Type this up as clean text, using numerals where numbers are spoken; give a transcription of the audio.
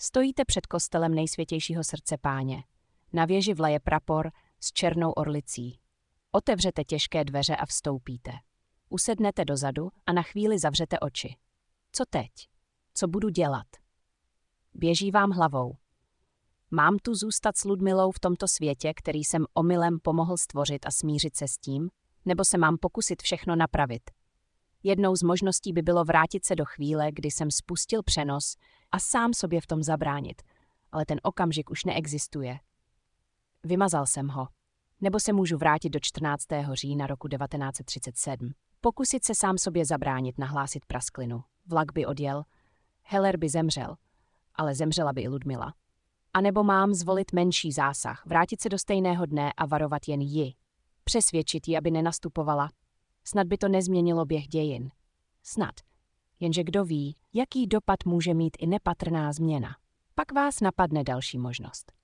Stojíte před kostelem Nejsvětějšího srdce Páně. Na věži vlaje prapor s černou orlicí. Otevřete těžké dveře a vstoupíte. Usednete dozadu a na chvíli zavřete oči. Co teď? Co budu dělat? Běží vám hlavou. Mám tu zůstat s Ludmilou v tomto světě, který jsem omylem pomohl stvořit a smířit se s tím, nebo se mám pokusit všechno napravit? Jednou z možností by bylo vrátit se do chvíle, kdy jsem spustil přenos a sám sobě v tom zabránit, ale ten okamžik už neexistuje. Vymazal jsem ho. Nebo se můžu vrátit do 14. října roku 1937. Pokusit se sám sobě zabránit, nahlásit prasklinu. Vlak by odjel, Heller by zemřel, ale zemřela by i Ludmila. A nebo mám zvolit menší zásah, vrátit se do stejného dne a varovat jen ji. Přesvědčit ji, aby nenastupovala. Snad by to nezměnilo běh dějin. Snad. Jenže kdo ví, jaký dopad může mít i nepatrná změna. Pak vás napadne další možnost.